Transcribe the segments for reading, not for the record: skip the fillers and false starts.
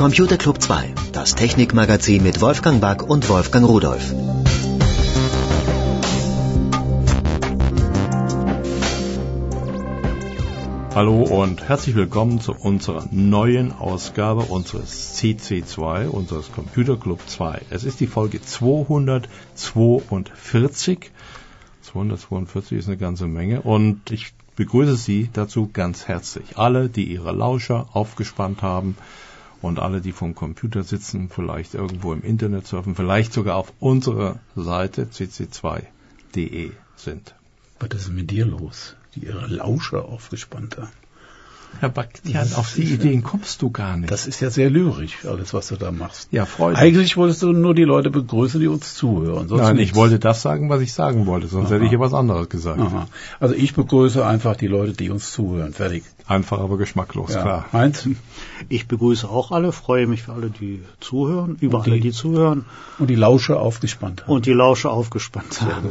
Computer Club 2, das Technikmagazin mit Wolfgang Back und Wolfgang Rudolph. Hallo und herzlich willkommen zu unserer neuen Ausgabe unseres CC2, unseres Computer Club 2. Es ist die Folge 242. 242 ist eine ganze Menge und ich begrüße Sie dazu ganz herzlich. Alle, die ihre Lauscher aufgespannt haben und alle, die vom Computer sitzen, vielleicht irgendwo im Internet surfen, vielleicht sogar auf unserer Seite cc2.de sind. Was ist mit dir los? Die ihre Lauscher aufgespannt haben. Herr Backtian, auf die Ideen kommst du gar nicht. Das ist ja sehr lyrisch, alles, was du da machst. Ja, Freude. Eigentlich wolltest du nur die Leute begrüßen, die uns zuhören. Sonst Nein, nichts. ich wollte das sagen, was ich sagen wollte, sonst hätte ich ja was anderes gesagt. Aha. Also ich begrüße einfach die Leute, die uns zuhören. Fertig. Einfach, aber geschmacklos, Ja. klar. Heinz? Ich begrüße auch alle, freue mich für alle, die zuhören, über alle, die zuhören. Und die Lauscher aufgespannt haben. Und die Lauscher aufgespannt haben.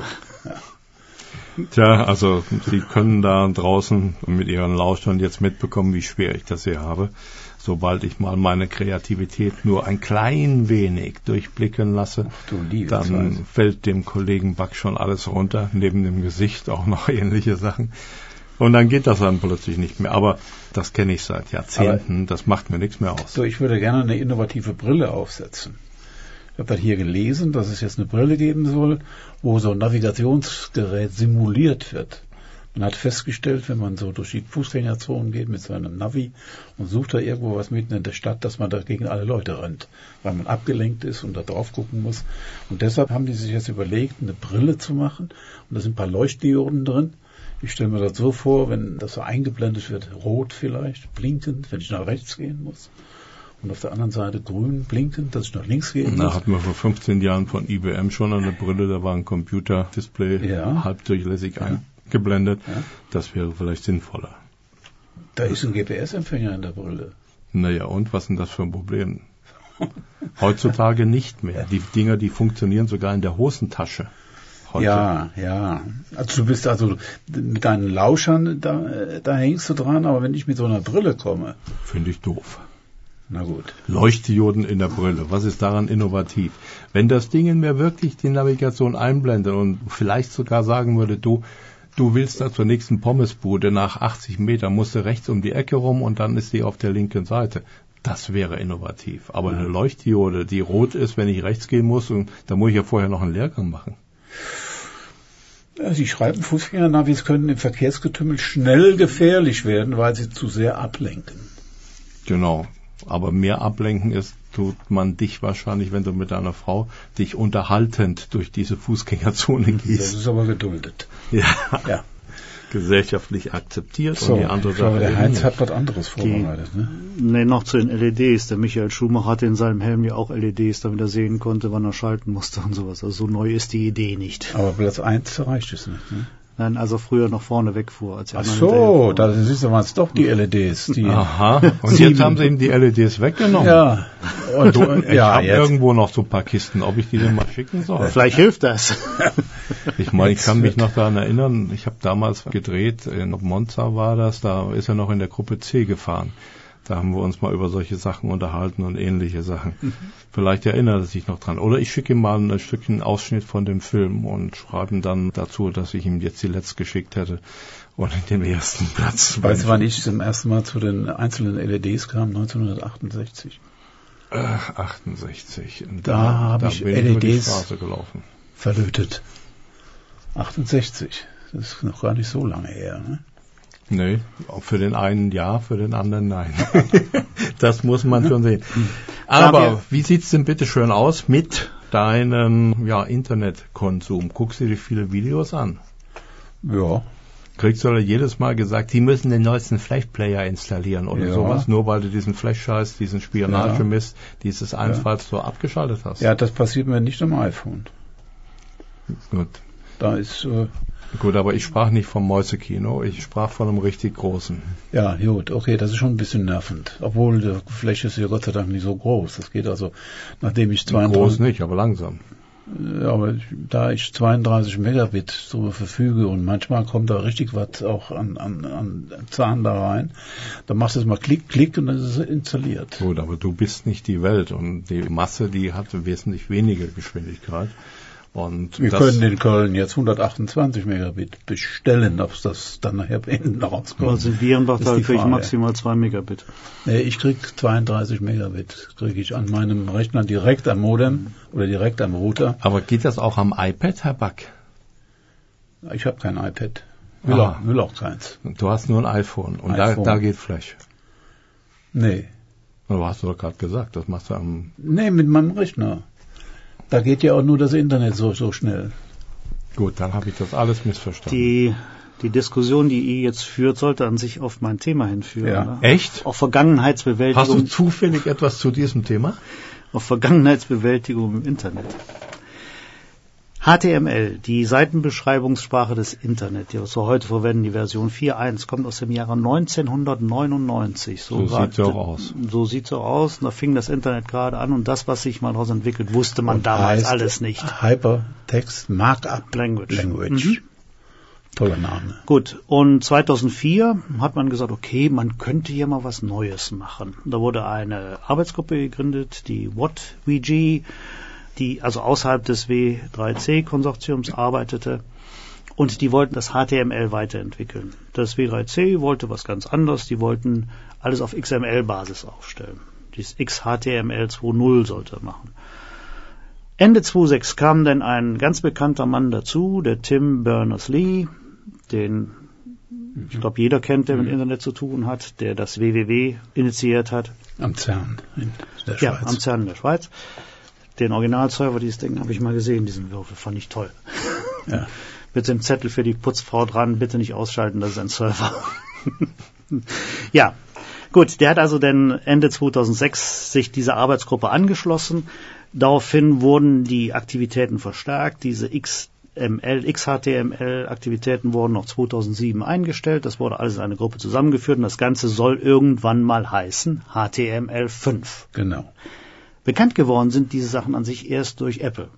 Tja, also Sie können da draußen mit Ihren Lauschern jetzt mitbekommen, wie schwer ich das hier habe. Sobald ich mal meine Kreativität nur ein klein wenig durchblicken lasse, dann fällt dem Kollegen Back schon alles runter, neben dem Gesicht auch noch ähnliche Sachen. Und dann geht das dann plötzlich nicht mehr. Aber das kenne ich seit Jahrzehnten, das macht mir nichts mehr aus. So, ich würde gerne eine innovative Brille aufsetzen. Ich habe das hier gelesen, dass es jetzt eine Brille geben soll, wo so ein Navigationsgerät simuliert wird. Man hat festgestellt, wenn man so durch die Fußgängerzonen geht mit seinem Navi und sucht da irgendwo was mitten in der Stadt, dass man da gegen alle Leute rennt, weil man abgelenkt ist und da drauf gucken muss. Und deshalb haben die sich jetzt überlegt, eine Brille zu machen. Und da sind ein paar Leuchtdioden drin. Ich stelle mir das so vor, wenn das so eingeblendet wird, rot vielleicht, blinkend, wenn ich nach rechts gehen muss. Und auf der anderen Seite grün, blinkend, dass ich nach links gehen muss. Da hatten wir vor 15 Jahren von IBM schon eine Brille, da war ein Computerdisplay halbdurchlässig eingeblendet. Ja. Das wäre vielleicht sinnvoller. Da ist ein GPS-Empfänger in der Brille. Naja, und was ist denn das für ein Problem? Heutzutage nicht mehr. Die Dinger, die funktionieren sogar in der Hosentasche. Heute. Ja. Also du bist mit deinen Lauschern, da hängst du dran, aber wenn ich mit so einer Brille komme. Finde ich doof. Na gut. Leuchtdioden in der Brille. Was ist daran innovativ? Wenn das Ding in mir wirklich die Navigation einblendet und vielleicht sogar sagen würde, du willst da zur nächsten Pommesbude, nach 80 Metern musst du rechts um die Ecke rum und dann ist die auf der linken Seite. Das wäre innovativ. Aber eine Leuchtdiode, die rot ist, wenn ich rechts gehen muss, und da muss ich ja vorher noch einen Lehrgang machen. Ja, Sie schreiben, Fußgängernavis können im Verkehrsgetümmel schnell gefährlich werden, weil sie zu sehr ablenken. Genau. Aber mehr ablenken tut man dich wahrscheinlich, wenn du mit deiner Frau dich unterhaltend durch diese Fußgängerzone gehst. Das ist aber geduldet. Ja. Gesellschaftlich akzeptiert. So, und die andere Sache der Heinz hat was anderes vorbereitet. Noch zu den LEDs. Der Michael Schumacher hatte in seinem Helm ja auch LEDs, damit er sehen konnte, wann er schalten musste und sowas. Also so neu ist die Idee nicht. Aber Platz 1 reicht es nicht, ne? Nein, als er früher noch vorne wegfuhr. Als Ach so, da siehst du, waren es doch die LEDs. Aha, und jetzt haben sie ihm die LEDs weggenommen. Ja. Und ich habe irgendwo noch so ein paar Kisten, ob ich die denn mal schicken soll. Vielleicht hilft das. Ich meine, ich kann mich noch daran erinnern, ich habe damals gedreht, in Monza war das, da ist er noch in der Gruppe C gefahren. Da haben wir uns mal über solche Sachen unterhalten und ähnliche Sachen. Vielleicht erinnert er sich noch dran. Oder ich schicke ihm mal ein Stückchen Ausschnitt von dem Film und schreibe ihm dann dazu, dass ich ihm jetzt die letzte geschickt hätte und den ersten Platz. Weißt du, wann ich zum ersten Mal zu den einzelnen LEDs kam? 1968. 68. Da habe ich bin LEDs über die Straße gelaufen. Verlötet. 68. Das ist noch gar nicht so lange her, ne? Nee, für den einen ja, für den anderen nein. Das muss man schon sehen. Aber wie sieht's denn bitte schön aus mit deinem Internetkonsum? Guckst du dir viele Videos an? Ja. Kriegst du jedes Mal gesagt, Sie müssen den neuesten Flash-Player installieren oder sowas, nur weil du diesen Flash-Scheiß, diesen Spionage-Mist, dieses einfalls so abgeschaltet hast? Ja, das passiert mir nicht am iPhone. Gut. Da ist... Gut, aber ich sprach nicht vom Mäusekino, ich sprach von einem richtig großen. Ja, gut, okay, das ist schon ein bisschen nervend. Obwohl, die Fläche ist ja Gott sei Dank nicht so groß. Das geht also, nachdem ich 32... Groß nicht, aber langsam. Aber da ich 32 Megabit so verfüge und manchmal kommt da richtig was auch an Zahn da rein, dann machst du es mal Klick, Klick und dann ist es installiert. Gut, aber du bist nicht die Welt und die Masse, die hat wesentlich weniger Geschwindigkeit. Und wir können in Köln jetzt 128 Megabit bestellen, ob das dann nachher hinten rauskommt. Also in Virenbachtal kriege ich maximal 2 Megabit. Nee, ich krieg 32 Megabit, kriege ich an meinem Rechner direkt am Modem oder direkt am Router. Aber geht das auch am iPad, Herr Back? Ich habe kein iPad. Will auch keins. Du hast nur ein iPhone und da geht Flash. Nee. Aber hast du doch gerade gesagt, das machst du am... Nee, mit meinem Rechner. Da geht ja auch nur das Internet so schnell. Gut, dann habe ich das alles missverstanden. Die Diskussion, die ihr jetzt führt, sollte an sich auf mein Thema hinführen. Ja. Ne? Echt? Auf Vergangenheitsbewältigung. Hast du zufällig etwas zu diesem Thema? Auf Vergangenheitsbewältigung im Internet. HTML, die Seitenbeschreibungssprache des Internet, die wir heute verwenden, die Version 4.1, kommt aus dem Jahre 1999. So sieht es auch aus. So sieht es auch aus. Und da fing das Internet gerade an und das, was sich mal daraus entwickelt, wusste man damals alles nicht. Hypertext Markup Language. Mhm. Toller Name. Gut, und 2004 hat man gesagt, okay, man könnte hier mal was Neues machen. Da wurde eine Arbeitsgruppe gegründet, die WhatVG, die also außerhalb des W3C-Konsortiums arbeitete, und die wollten das HTML weiterentwickeln. Das W3C wollte was ganz anderes, die wollten alles auf XML-Basis aufstellen. Dieses XHTML 2.0 sollte machen. Ende 2006 kam dann ein ganz bekannter Mann dazu, der Tim Berners-Lee, den ich glaube jeder kennt, der mit Internet zu tun hat, der das WWW initiiert hat. Am CERN in der Schweiz. Ja, am CERN in der Schweiz. Den Originalserver, dieses Ding, habe ich mal gesehen, diesen Würfel, fand ich toll. Ja. Mit dem Zettel für die Putzfrau dran, bitte nicht ausschalten, das ist ein Server. Ja, gut, der hat also dann Ende 2006 sich dieser Arbeitsgruppe angeschlossen. Daraufhin wurden die Aktivitäten verstärkt, diese XHTML-Aktivitäten wurden noch 2007 eingestellt, das wurde alles in eine Gruppe zusammengeführt und das Ganze soll irgendwann mal heißen HTML5. Genau. Bekannt geworden sind diese Sachen an sich erst durch Apple.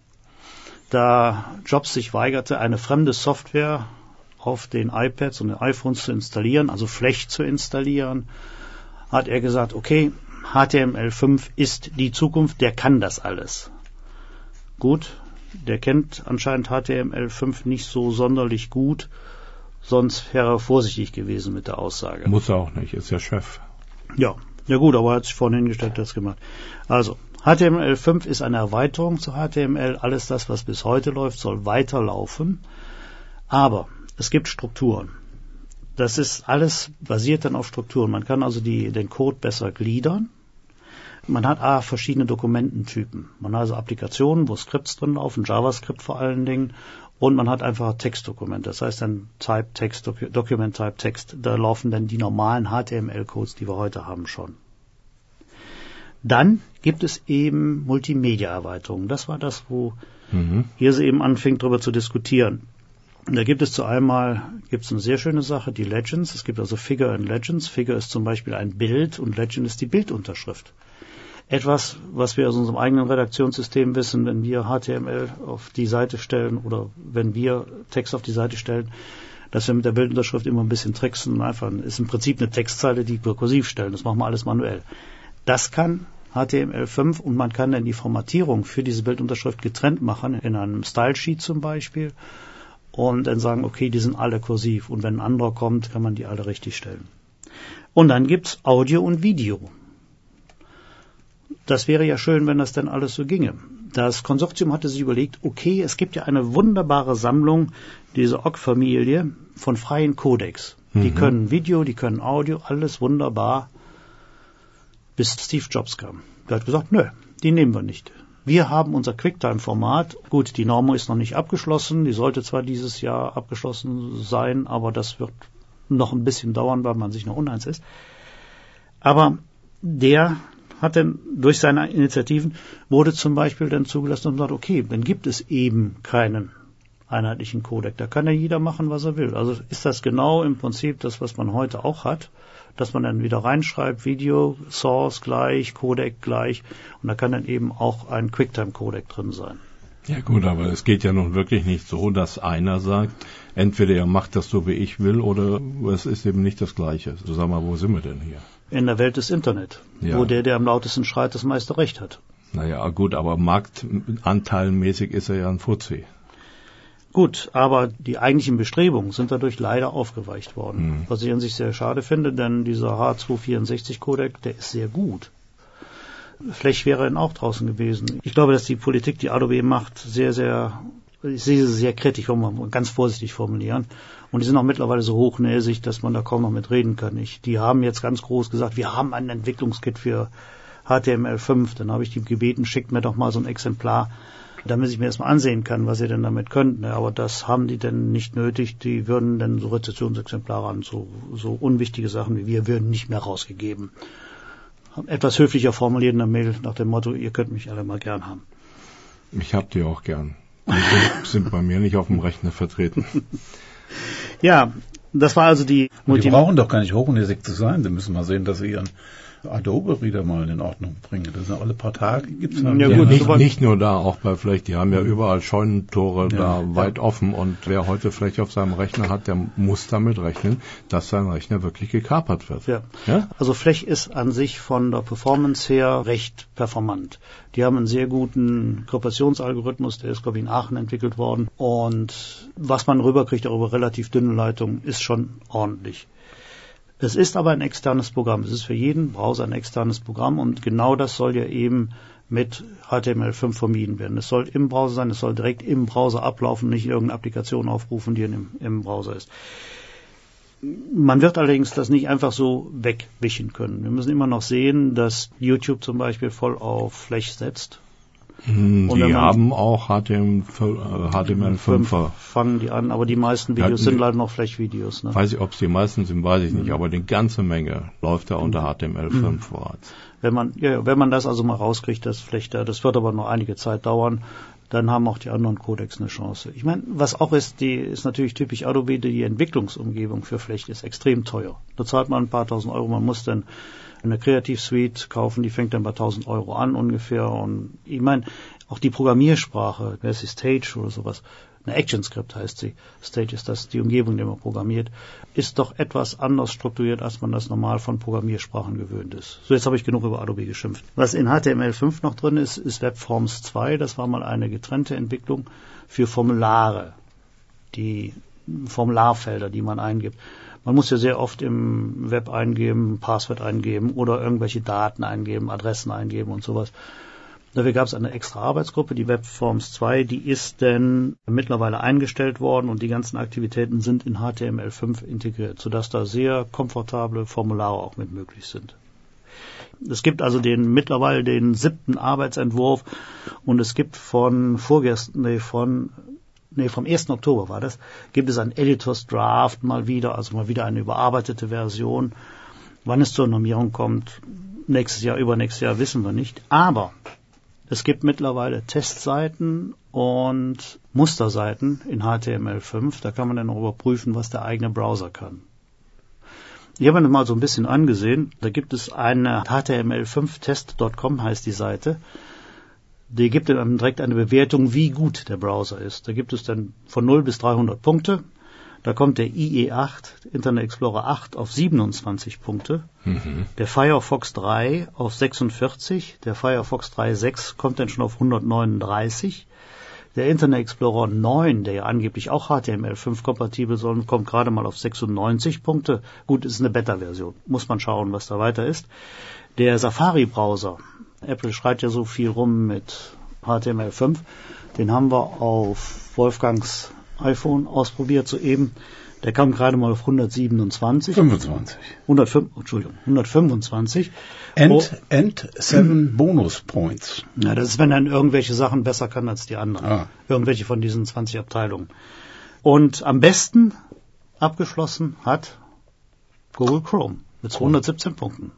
Da Jobs sich weigerte, eine fremde Software auf den iPads und den iPhones zu installieren, also Flash zu installieren, hat er gesagt, okay, HTML5 ist die Zukunft, der kann das alles. Gut, der kennt anscheinend HTML5 nicht so sonderlich gut, sonst wäre er vorsichtig gewesen mit der Aussage. Muss er auch nicht, ist ja Chef. Ja gut, aber er hat sich vorhin hingestellt, das gemacht. Also, HTML5 ist eine Erweiterung zu HTML. Alles das, was bis heute läuft, soll weiterlaufen. Aber es gibt Strukturen. Das ist alles basiert dann auf Strukturen. Man kann also den Code besser gliedern. Man hat verschiedene Dokumententypen. Man hat also Applikationen, wo Skripts drin laufen, JavaScript vor allen Dingen. Und man hat einfach Textdokumente. Das heißt dann Type Text, Document Type Text. Da laufen dann die normalen HTML-Codes, die wir heute haben, schon. Dann gibt es eben Multimedia-Erweiterungen. Das war das, wo ihr sie eben anfing, darüber zu diskutieren. Und da gibt es eine sehr schöne Sache, die Legends. Es gibt also Figure and Legends. Figure ist zum Beispiel ein Bild und Legend ist die Bildunterschrift. Etwas, was wir aus unserem eigenen Redaktionssystem wissen, wenn wir HTML auf die Seite stellen oder wenn wir Text auf die Seite stellen, dass wir mit der Bildunterschrift immer ein bisschen tricksen. Einfach ist im Prinzip eine Textzeile, die wir kursiv stellen. Das machen wir alles manuell. Das kann HTML5 und man kann dann die Formatierung für diese Bildunterschrift getrennt machen, in einem Style-Sheet zum Beispiel, und dann sagen, okay, die sind alle kursiv und wenn ein anderer kommt, kann man die alle richtig stellen. Und dann gibt's Audio und Video. Das wäre ja schön, wenn das dann alles so ginge. Das Konsortium hatte sich überlegt, okay, es gibt ja eine wunderbare Sammlung, diese OGG-Familie von freien Codecs. Die können Video, die können Audio, alles wunderbar. Bis Steve Jobs kam. Der hat gesagt, nö, die nehmen wir nicht. Wir haben unser QuickTime-Format. Gut, die Normo ist noch nicht abgeschlossen. Die sollte zwar dieses Jahr abgeschlossen sein, aber das wird noch ein bisschen dauern, weil man sich noch uneins ist. Aber der hat dann durch seine Initiativen wurde zum Beispiel dann zugelassen und gesagt, okay, dann gibt es eben keinen einheitlichen Codec. Da kann ja jeder machen, was er will. Also ist das genau im Prinzip das, was man heute auch hat, dass man dann wieder reinschreibt, Video, Source gleich, Codec gleich, und da kann dann eben auch ein QuickTime-Codec drin sein. Ja gut, aber es geht ja nun wirklich nicht so, dass einer sagt, entweder er macht das so, wie ich will, oder es ist eben nicht das Gleiche. So, sag mal, wo sind wir denn hier? In der Welt des Internet, wo der am lautesten schreit, das meiste Recht hat. Naja, gut, aber marktanteilmäßig ist er ja ein Fuzzi. Gut, aber die eigentlichen Bestrebungen sind dadurch leider aufgeweicht worden. Was ich an sich sehr schade finde, denn dieser H264-Codec, der ist sehr gut. Vielleicht wäre er auch draußen gewesen. Ich glaube, dass die Politik, die Adobe macht, ich sehe sie sehr kritisch, um mal ganz vorsichtig formulieren. Und die sind auch mittlerweile so hochnäsig, dass man da kaum noch mit reden kann. Die haben jetzt ganz groß gesagt, wir haben ein Entwicklungskit für HTML5. Dann habe ich die gebeten, schickt mir doch mal so ein Exemplar, damit ich mir erstmal ansehen kann, was ihr denn damit könnt. Aber das haben die denn nicht nötig. Die würden dann so Rezessionsexemplare an, so unwichtige Sachen wie wir würden nicht mehr rausgegeben. Etwas höflicher formuliert in der Mail nach dem Motto, ihr könnt mich alle mal gern haben. Ich hab die auch gern. Die sind bei mir nicht auf dem Rechner vertreten. Ja, das war also die brauchen doch gar nicht hochnäsig zu sein. Sie müssen mal sehen, dass sie ihren Adobe-Reader mal in Ordnung bringen. Das sind alle paar Tage. Gibt's ja, gut, nicht nur da, auch bei vielleicht, die haben ja überall Scheunentore weit offen, und wer heute vielleicht auf seinem Rechner hat, der muss damit rechnen, dass sein Rechner wirklich gekapert wird. Ja? Also Flech ist an sich von der Performance her recht performant. Die haben einen sehr guten Kryptationsalgorithmus, der ist, glaube ich, in Aachen entwickelt worden, und was man rüberkriegt, auch über relativ dünne Leitungen, ist schon ordentlich. Es ist aber ein externes Programm. Es ist für jeden Browser ein externes Programm, und genau das soll ja eben mit HTML5 vermieden werden. Es soll im Browser sein, es soll direkt im Browser ablaufen, nicht irgendeine Applikation aufrufen, die im Browser ist. Man wird allerdings das nicht einfach so wegwischen können. Wir müssen immer noch sehen, dass YouTube zum Beispiel voll auf Flech setzt. Die haben auch HTML5. Fangen die an, aber die meisten Videos sind leider noch Flech-Videos. Ne? Weiß ich, ob es die meisten sind, weiß ich nicht, aber die ganze Menge läuft da unter HTML5 bereits. Wenn man das also mal rauskriegt, das Flech da, das wird aber noch einige Zeit dauern, dann haben auch die anderen Codecs eine Chance. Ich meine, was auch ist natürlich typisch Adobe, die Entwicklungsumgebung für Flech ist extrem teuer. Da zahlt man ein paar tausend Euro, man muss dann eine Creative Suite kaufen, die fängt dann bei 1.000 Euro an ungefähr. Und ich meine, auch die Programmiersprache, wer ist die Stage oder sowas, eine ActionScript heißt sie, Stage ist das die Umgebung, die man programmiert, ist doch etwas anders strukturiert, als man das normal von Programmiersprachen gewöhnt ist. So, jetzt habe ich genug über Adobe geschimpft. Was in HTML5 noch drin ist Webforms 2, das war mal eine getrennte Entwicklung für Formulare, die Formularfelder, die man eingibt. Man muss ja sehr oft im Web eingeben, Passwort eingeben oder irgendwelche Daten eingeben, Adressen eingeben und sowas. Dafür gab es eine extra Arbeitsgruppe, die Webforms 2, die ist denn mittlerweile eingestellt worden, und die ganzen Aktivitäten sind in HTML5 integriert, sodass da sehr komfortable Formulare auch mit möglich sind. Es gibt also mittlerweile den 7. Arbeitsentwurf, und es gibt vom 1. Oktober war das, gibt es ein Editors Draft mal wieder eine überarbeitete Version. Wann es zur Normierung kommt, übernächstes Jahr wissen wir nicht. Aber es gibt mittlerweile Testseiten und Musterseiten in HTML5. Da kann man dann auch überprüfen, was der eigene Browser kann. Ich habe mir mal so ein bisschen angesehen. Da gibt es eine html5test.com heißt die Seite. Die gibt dann direkt eine Bewertung, wie gut der Browser ist. Da gibt es dann von 0 bis 300 Punkte. Da kommt der IE8, Internet Explorer 8, auf 27 Punkte. Der Firefox 3 auf 46. Der Firefox 3.6 kommt dann schon auf 139. Der Internet Explorer 9, der ja angeblich auch HTML5 kompatibel soll, kommt gerade mal auf 96 Punkte. Gut, ist eine Beta-Version. Muss man schauen, was da weiter ist. Der Safari-Browser, Apple schreit ja so viel rum mit HTML5, den haben wir auf Wolfgangs iPhone ausprobiert soeben. Der kam gerade mal auf 125. 125. And 7 Bonus Points. Ja, das ist, wenn er irgendwelche Sachen besser kann als die anderen. Irgendwelche von diesen 20 Abteilungen. Und am besten abgeschlossen hat Google Chrome mit 217 Punkten.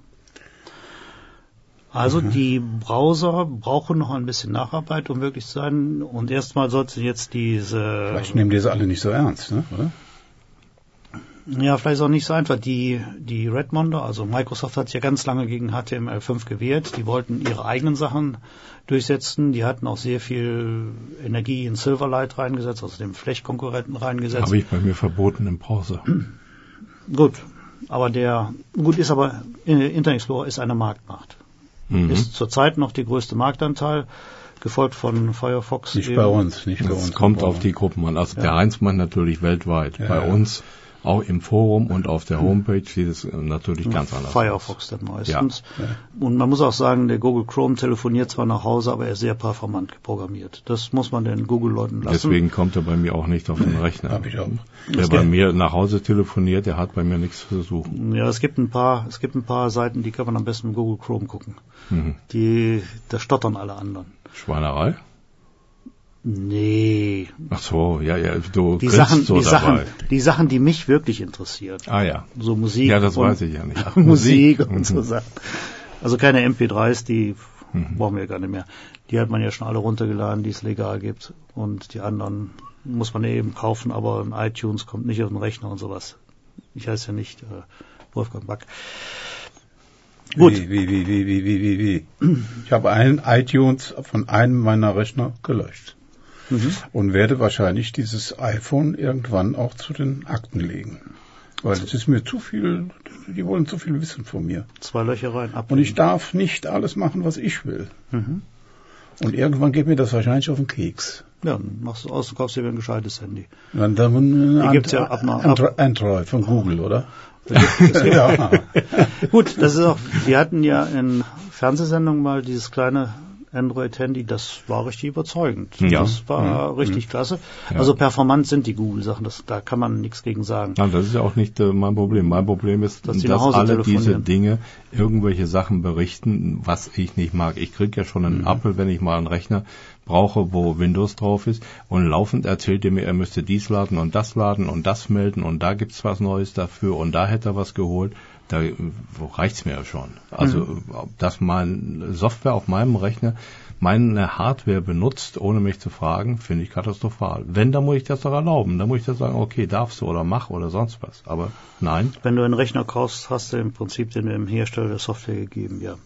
Also die Browser brauchen noch ein bisschen Nacharbeit, um wirklich zu sein. Und erstmal sollte jetzt Vielleicht nehmen die sie alle nicht so ernst, ne? Oder? Ja, vielleicht ist auch nicht so einfach. Die Redmonder, also Microsoft hat sich ja ganz lange gegen HTML5 gewehrt. Die wollten ihre eigenen Sachen durchsetzen. Die hatten auch sehr viel Energie in Silverlight reingesetzt, also dem Flechtkonkurrenten reingesetzt. Habe ich bei mir verboten im Browser. Gut, aber Internet Explorer ist eine Marktmacht. Ist zurzeit noch die größte Marktanteil, gefolgt von Firefox. Nicht bei uns. Es kommt auf die Gruppen an. Also der Heinz macht natürlich weltweit. Bei uns auch im Forum und auf der Homepage sieht es natürlich ganz anders Firefox dann meistens. Ja. Und man muss auch sagen, der Google Chrome telefoniert zwar nach Hause, aber er ist sehr performant programmiert. Das muss man den Google-Leuten lassen. Deswegen kommt er bei mir auch nicht auf den Rechner. Hab ich auch. Wer bei mir nach Hause telefoniert, der hat bei mir nichts zu suchen. Ja, es gibt ein paar Seiten, die kann man am besten im Google Chrome gucken. Da stottern alle anderen. Schweinerei? Nee. Ach so, ja, du Die Sachen, die mich wirklich interessieren. Ah ja. So Musik. Ja, das weiß ich ja nicht. Musik und so Sachen. Also keine MP3s, die brauchen wir ja gar nicht mehr. Die hat man ja schon alle runtergeladen, die es legal gibt. Und die anderen muss man eben kaufen, aber ein iTunes kommt nicht auf den Rechner und sowas. Ich heiße ja nicht Wolfgang Back. Gut. Wie? Ich habe ein iTunes von einem meiner Rechner gelöscht. Und werde wahrscheinlich dieses iPhone irgendwann auch zu den Akten legen. Weil es ist mir zu viel, die wollen zu viel wissen von mir. 2 Löcher rein, ab. Und ich darf nicht alles machen, was ich will. Und irgendwann geht mir das wahrscheinlich auf den Keks. Ja, dann machst du aus und kaufst dir ein gescheites Handy. Dann gibt's ja Android von Google, oder? Ja. Gut, das ist auch, wir hatten ja in Fernsehsendungen mal dieses kleine Android-Handy, das war richtig überzeugend. Ja. Das war richtig klasse. Ja. Also performant sind die Google-Sachen, da kann man nichts gegen sagen. Nein, das ist ja auch nicht mein Problem. Mein Problem ist, dass alle diese Dinge irgendwelche Sachen berichten, was ich nicht mag. Ich kriege ja schon einen Apfel, wenn ich mal einen Rechner brauche, wo Windows drauf ist, und laufend erzählt er mir, er müsste dies laden und das melden und da gibt's was Neues dafür und da hätte er was geholt. Da reicht's mir ja schon. Also, dass meine Software auf meinem Rechner meine Hardware benutzt, ohne mich zu fragen, finde ich katastrophal. Wenn, dann muss ich das doch erlauben. Dann muss ich das sagen, okay, darfst du oder mach oder sonst was. Aber nein. Wenn du einen Rechner kaufst, hast du im Prinzip den Hersteller der Software gegeben, ja.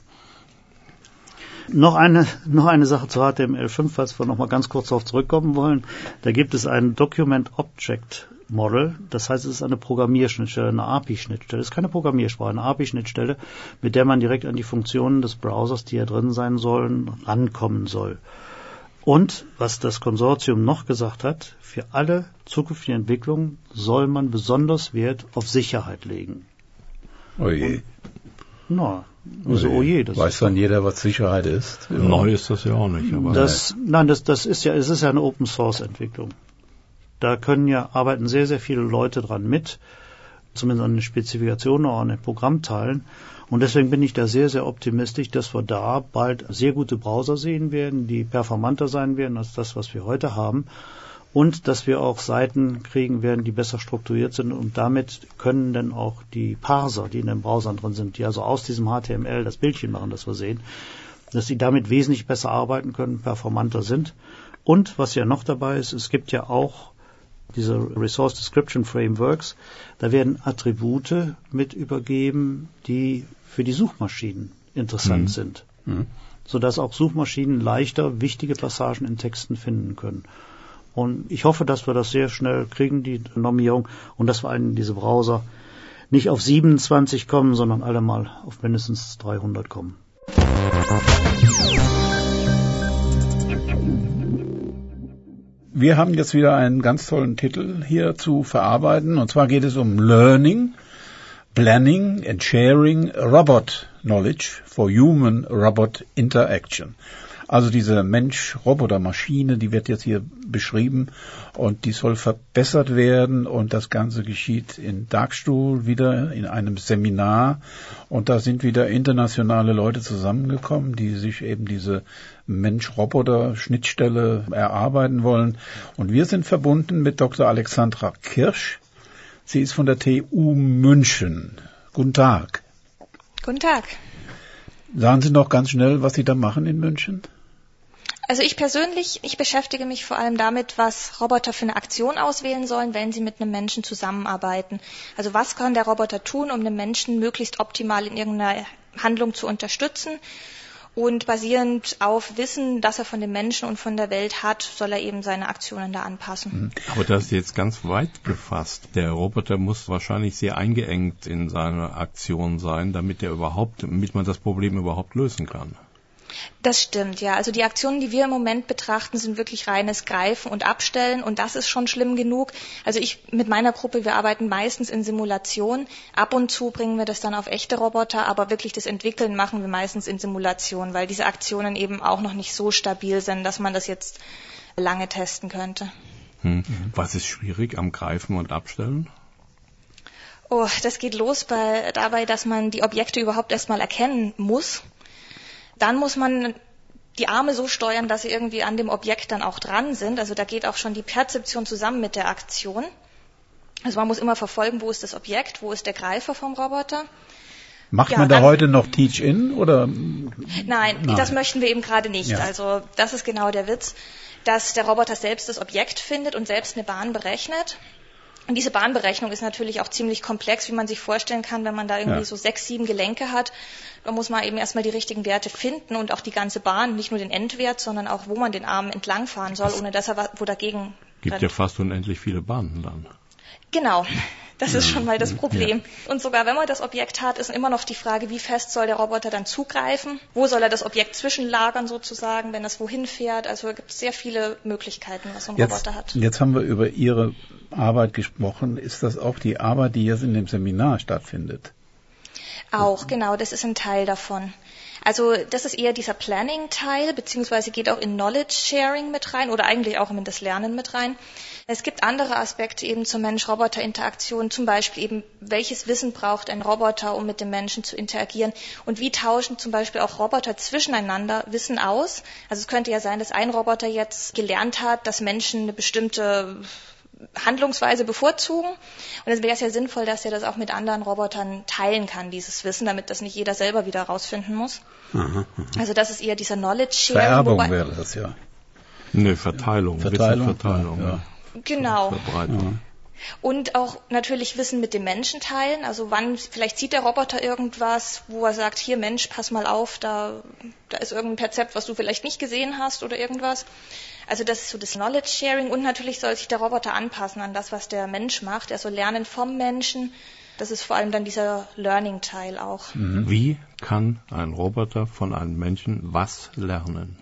Noch eine Sache zu HTML5, falls wir noch mal ganz kurz darauf zurückkommen wollen. Da gibt es ein Document Object Model, das heißt, es ist eine Programmierschnittstelle, eine API-Schnittstelle. Es ist keine Programmiersprache, eine API-Schnittstelle, mit der man direkt an die Funktionen des Browsers, die ja drin sein sollen, rankommen soll. Und, was das Konsortium noch gesagt hat, für alle zukünftigen Entwicklungen soll man besonders Wert auf Sicherheit legen. Oje. Das weiß dann jeder, was Sicherheit ist. Ja. Neu ist das ja auch nicht. Aber es ist ja eine Open-Source-Entwicklung. Da arbeiten sehr, sehr viele Leute dran mit, zumindest an den Spezifikationen oder an den Programmteilen. Und deswegen bin ich da sehr, sehr optimistisch, dass wir da bald sehr gute Browser sehen werden, die performanter sein werden als das, was wir heute haben. Und dass wir auch Seiten kriegen werden, die besser strukturiert sind. Und damit können dann auch die Parser, die in den Browsern drin sind, die also aus diesem HTML das Bildchen machen, das wir sehen, dass die damit wesentlich besser arbeiten können, performanter sind. Und was ja noch dabei ist, es gibt ja auch diese Resource Description Frameworks, da werden Attribute mit übergeben, die für die Suchmaschinen interessant sind, sodass auch Suchmaschinen leichter wichtige Passagen in Texten finden können. Und ich hoffe, dass wir das sehr schnell kriegen, die Normierung, und dass wir in diese Browser nicht auf 27 kommen, sondern alle mal auf mindestens 300 kommen. Wir haben jetzt wieder einen ganz tollen Titel hier zu verarbeiten, und zwar geht es um Learning, Planning and Sharing Robot Knowledge for Human-Robot Interaction. Also diese Mensch-Roboter-Maschine, die wird jetzt hier beschrieben und die soll verbessert werden, und das Ganze geschieht in Darkstuhl wieder in einem Seminar, und da sind wieder internationale Leute zusammengekommen, die sich eben diese Mensch-Roboter-Schnittstelle erarbeiten wollen, und wir sind verbunden mit Dr. Alexandra Kirsch. Sie ist von der TU München. Guten Tag. Guten Tag. Sagen Sie noch ganz schnell, was Sie da machen in München? Also ich persönlich, ich beschäftige mich vor allem damit, was Roboter für eine Aktion auswählen sollen, wenn sie mit einem Menschen zusammenarbeiten. Also was kann der Roboter tun, um den Menschen möglichst optimal in irgendeiner Handlung zu unterstützen? Und basierend auf Wissen, das er von den Menschen und von der Welt hat, soll er eben seine Aktionen da anpassen. Aber das ist jetzt ganz weit gefasst. Der Roboter muss wahrscheinlich sehr eingeengt in seiner Aktion sein, damit man das Problem überhaupt lösen kann. Das stimmt, ja. Also die Aktionen, die wir im Moment betrachten, sind wirklich reines Greifen und Abstellen und das ist schon schlimm genug. Also ich mit meiner Gruppe, wir arbeiten meistens in Simulation. Ab und zu bringen wir das dann auf echte Roboter, aber wirklich das Entwickeln machen wir meistens in Simulation, weil diese Aktionen eben auch noch nicht so stabil sind, dass man das jetzt lange testen könnte. Was ist schwierig am Greifen und Abstellen? Oh, das geht los dabei, dass man die Objekte überhaupt erstmal erkennen muss. Dann muss man die Arme so steuern, dass sie irgendwie an dem Objekt dann auch dran sind. Also da geht auch schon die Perzeption zusammen mit der Aktion. Also man muss immer verfolgen, wo ist das Objekt, wo ist der Greifer vom Roboter. Macht man da heute noch Teach-In oder? Nein, das möchten wir eben gerade nicht. Ja. Also das ist genau der Witz, dass der Roboter selbst das Objekt findet und selbst eine Bahn berechnet. Und diese Bahnberechnung ist natürlich auch ziemlich komplex, wie man sich vorstellen kann, wenn man da irgendwie so 6, 7 Gelenke hat. Da muss man eben erstmal die richtigen Werte finden und auch die ganze Bahn, nicht nur den Endwert, sondern auch, wo man den Arm entlangfahren soll, ohne dass er wo dagegen gibt ja fast unendlich viele Bahnen dann. Genau, das ist schon mal das Problem. Ja. Und sogar wenn man das Objekt hat, ist immer noch die Frage, wie fest soll der Roboter dann zugreifen? Wo soll er das Objekt zwischenlagern sozusagen, wenn es wohin fährt? Also es gibt sehr viele Möglichkeiten, was so ein Roboter hat. Jetzt haben wir über Ihre Arbeit gesprochen. Ist das auch die Arbeit, die jetzt in dem Seminar stattfindet? Auch, genau, das ist ein Teil davon. Also das ist eher dieser Planning-Teil, beziehungsweise geht auch in Knowledge-Sharing mit rein oder eigentlich auch in das Lernen mit rein. Es gibt andere Aspekte eben zur Mensch-Roboter-Interaktion, zum Beispiel eben, welches Wissen braucht ein Roboter, um mit dem Menschen zu interagieren und wie tauschen zum Beispiel auch Roboter zwischeneinander Wissen aus. Also es könnte ja sein, dass ein Roboter jetzt gelernt hat, dass Menschen eine bestimmte Handlungsweise bevorzugen. Und es wäre sehr sinnvoll, dass er das auch mit anderen Robotern teilen kann, dieses Wissen, damit das nicht jeder selber wieder rausfinden muss. Also das ist eher dieser Knowledge-Sharing. Vererbung wäre das, ja. Ne, Verteilung. Verteilung. Ja. Genau. Verbreitung. Und auch natürlich Wissen mit dem Menschen teilen. Also vielleicht sieht der Roboter irgendwas, wo er sagt, hier Mensch, pass mal auf, da ist irgendein Perzept, was du vielleicht nicht gesehen hast oder irgendwas. Also das ist so das Knowledge-Sharing und natürlich soll sich der Roboter anpassen an das, was der Mensch macht. Er soll lernen vom Menschen. Das ist vor allem dann dieser Learning-Teil auch. Wie kann ein Roboter von einem Menschen was lernen?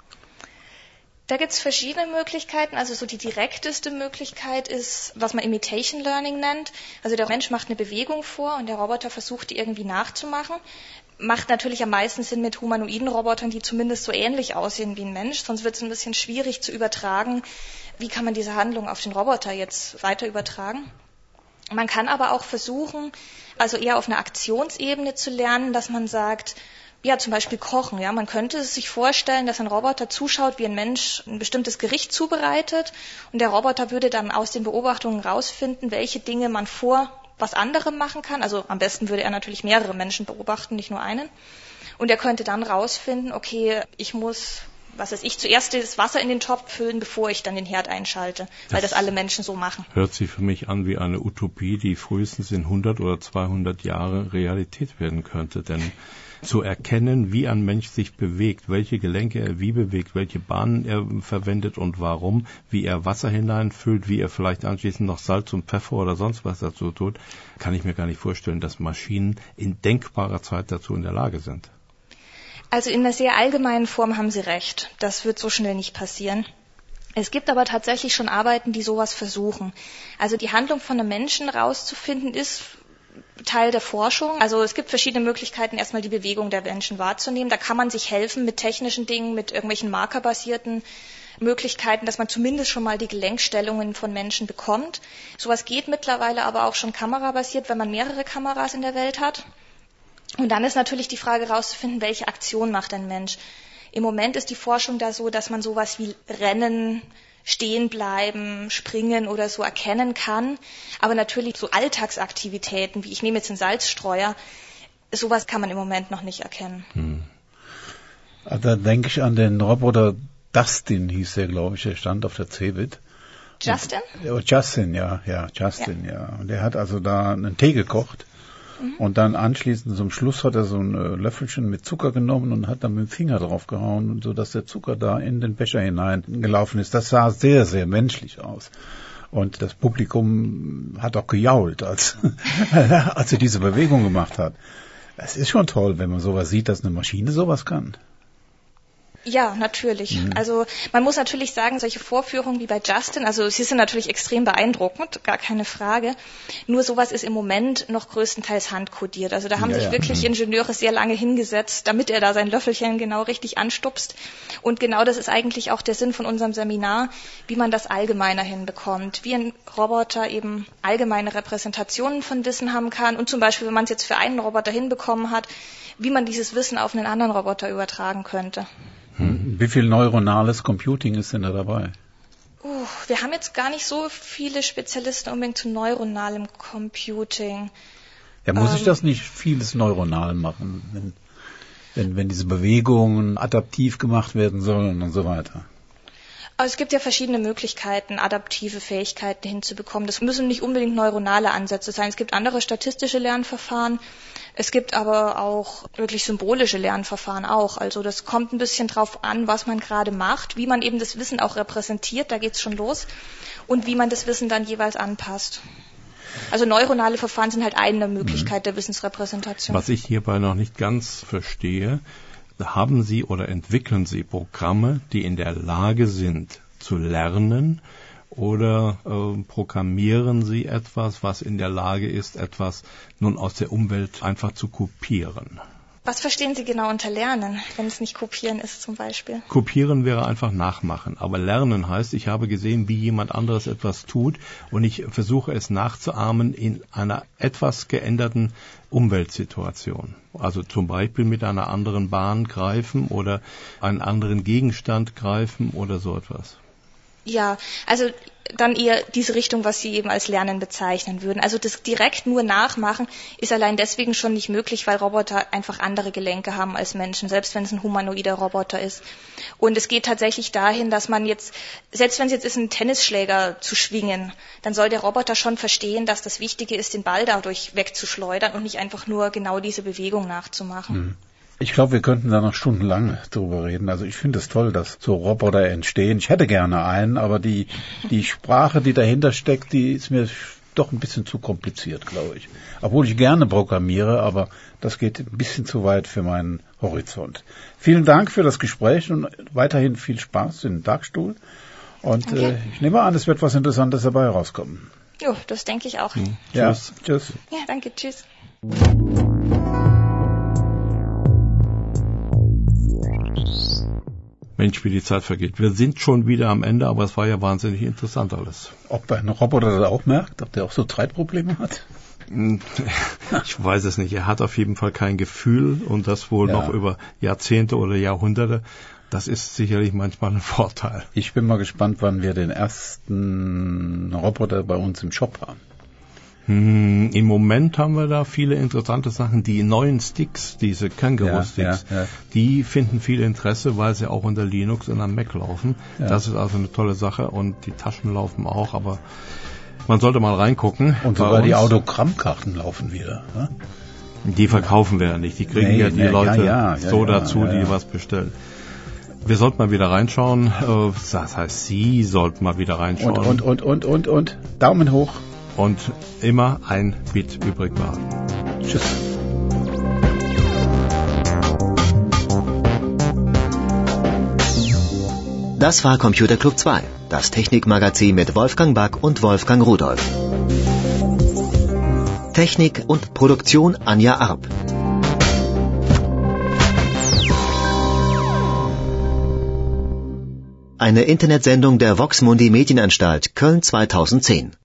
Da gibt es verschiedene Möglichkeiten. Also so die direkteste Möglichkeit ist, was man Imitation Learning nennt. Also der Mensch macht eine Bewegung vor und der Roboter versucht, die irgendwie nachzumachen. Macht natürlich am meisten Sinn mit humanoiden Robotern, die zumindest so ähnlich aussehen wie ein Mensch. Sonst wird es ein bisschen schwierig zu übertragen. Wie kann man diese Handlung auf den Roboter jetzt weiter übertragen? Man kann aber auch versuchen, also eher auf einer Aktionsebene zu lernen, dass man sagt, ja, zum Beispiel Kochen. Ja, man könnte sich vorstellen, dass ein Roboter zuschaut, wie ein Mensch ein bestimmtes Gericht zubereitet und der Roboter würde dann aus den Beobachtungen rausfinden, welche Dinge man vor was anderem machen kann. Also am besten würde er natürlich mehrere Menschen beobachten, nicht nur einen. Und er könnte dann rausfinden, okay, ich muss, zuerst das Wasser in den Topf füllen, bevor ich dann den Herd einschalte, weil das alle Menschen so machen. Hört sich für mich an wie eine Utopie, die frühestens in 100 oder 200 Jahren Realität werden könnte, denn zu erkennen, wie ein Mensch sich bewegt, welche Gelenke er wie bewegt, welche Bahnen er verwendet und warum, wie er Wasser hineinfüllt, wie er vielleicht anschließend noch Salz und Pfeffer oder sonst was dazu tut, kann ich mir gar nicht vorstellen, dass Maschinen in denkbarer Zeit dazu in der Lage sind. Also in einer sehr allgemeinen Form haben Sie recht. Das wird so schnell nicht passieren. Es gibt aber tatsächlich schon Arbeiten, die sowas versuchen. Also die Handlung von einem Menschen rauszufinden ist Teil der Forschung. Also es gibt verschiedene Möglichkeiten, erstmal die Bewegung der Menschen wahrzunehmen. Da kann man sich helfen mit technischen Dingen, mit irgendwelchen markerbasierten Möglichkeiten, dass man zumindest schon mal die Gelenkstellungen von Menschen bekommt. Sowas geht mittlerweile aber auch schon kamerabasiert, wenn man mehrere Kameras in der Welt hat. Und dann ist natürlich die Frage herauszufinden, welche Aktion macht ein Mensch. Im Moment ist die Forschung da so, dass man sowas wie Rennen, stehen bleiben, springen oder so erkennen kann. Aber natürlich so Alltagsaktivitäten, wie ich nehme jetzt einen Salzstreuer, sowas kann man im Moment noch nicht erkennen. Da denke ich an den Roboter Dustin hieß der, glaube ich, der stand auf der CeBIT. Justin? Justin, ja. Und der hat also da einen Tee gekocht. Und dann anschließend zum Schluss hat er so ein Löffelchen mit Zucker genommen und hat dann mit dem Finger drauf gehauen, sodass der Zucker da in den Becher hineingelaufen ist. Das sah sehr, sehr menschlich aus. Und das Publikum hat auch gejault, als er diese Bewegung gemacht hat. Es ist schon toll, wenn man sowas sieht, dass eine Maschine sowas kann. Ja, natürlich. Also man muss natürlich sagen, solche Vorführungen wie bei Justin, also sie sind natürlich extrem beeindruckend, gar keine Frage. Nur sowas ist im Moment noch größtenteils handkodiert. Also da haben sich wirklich Ingenieure sehr lange hingesetzt, damit er da sein Löffelchen genau richtig anstupst. Und genau das ist eigentlich auch der Sinn von unserem Seminar, wie man das allgemeiner hinbekommt. Wie ein Roboter eben allgemeine Repräsentationen von Wissen haben kann. Und zum Beispiel, wenn man es jetzt für einen Roboter hinbekommen hat, wie man dieses Wissen auf einen anderen Roboter übertragen könnte. Wie viel neuronales Computing ist denn da dabei? Wir haben jetzt gar nicht so viele Spezialisten unbedingt zu neuronalem Computing. Ja, muss ich das nicht vieles neuronal machen, wenn diese Bewegungen adaptiv gemacht werden sollen und so weiter? Also es gibt ja verschiedene Möglichkeiten, adaptive Fähigkeiten hinzubekommen. Das müssen nicht unbedingt neuronale Ansätze sein. Es gibt andere statistische Lernverfahren. Es gibt aber auch wirklich symbolische Lernverfahren auch. Also das kommt ein bisschen drauf an, was man gerade macht, wie man eben das Wissen auch repräsentiert, da geht's schon los, und wie man das Wissen dann jeweils anpasst. Also neuronale Verfahren sind halt eine Möglichkeit der Wissensrepräsentation. Was ich hierbei noch nicht ganz verstehe, haben Sie oder entwickeln Sie Programme, die in der Lage sind zu lernen, oder programmieren Sie etwas, was in der Lage ist, etwas nun aus der Umwelt einfach zu kopieren? Was verstehen Sie genau unter Lernen, wenn es nicht kopieren ist zum Beispiel? Kopieren wäre einfach nachmachen, aber Lernen heißt, ich habe gesehen, wie jemand anderes etwas tut und ich versuche es nachzuahmen in einer etwas geänderten Umweltsituation. Also zum Beispiel mit einer anderen Bahn greifen oder einen anderen Gegenstand greifen oder so etwas. Ja, also dann eher diese Richtung, was Sie eben als Lernen bezeichnen würden. Also das direkt nur nachmachen ist allein deswegen schon nicht möglich, weil Roboter einfach andere Gelenke haben als Menschen, selbst wenn es ein humanoider Roboter ist. Und es geht tatsächlich dahin, dass man jetzt, selbst wenn es jetzt ist, einen Tennisschläger zu schwingen, dann soll der Roboter schon verstehen, dass das Wichtige ist, den Ball dadurch wegzuschleudern und nicht einfach nur genau diese Bewegung nachzumachen. Ich glaube, wir könnten da noch stundenlang drüber reden. Also ich finde es toll, dass so Roboter entstehen. Ich hätte gerne einen, aber die Sprache, die dahinter steckt, die ist mir doch ein bisschen zu kompliziert, glaube ich. Obwohl ich gerne programmiere, aber das geht ein bisschen zu weit für meinen Horizont. Vielen Dank für das Gespräch und weiterhin viel Spaß im Tagstuhl. Und ich nehme an, es wird was Interessantes dabei herauskommen. Jo, das denke ich auch. Ja, Tschüss. Tschüss. Ja, danke, tschüss. Mensch, wie die Zeit vergeht. Wir sind schon wieder am Ende, aber es war ja wahnsinnig interessant alles. Ob ein Roboter das auch merkt, ob der auch so Zeitprobleme hat? Ich weiß es nicht. Er hat auf jeden Fall kein Gefühl und das wohl noch über Jahrzehnte oder Jahrhunderte. Das ist sicherlich manchmal ein Vorteil. Ich bin mal gespannt, wann wir den ersten Roboter bei uns im Shop haben. Im Moment haben wir da viele interessante Sachen. Die neuen Sticks, diese Känguru-Sticks, die finden viel Interesse, weil sie auch unter Linux und am Mac laufen. Ja. Das ist also eine tolle Sache und die Taschen laufen auch, aber man sollte mal reingucken. Und sogar die Autogrammkarten laufen wieder. Ne? Die verkaufen wir ja nicht. Die kriegen die Leute dazu, die was bestellen. Wir sollten mal wieder reinschauen. Das heißt, Sie sollten mal wieder reinschauen. Und Daumen hoch. Und immer ein Bit übrig war. Tschüss. Das war Computer Club 2, das Technikmagazin mit Wolfgang Back und Wolfgang Rudolf. Technik und Produktion Anja Arp. Eine Internetsendung der Vox Mundi Medienanstalt Köln 2010.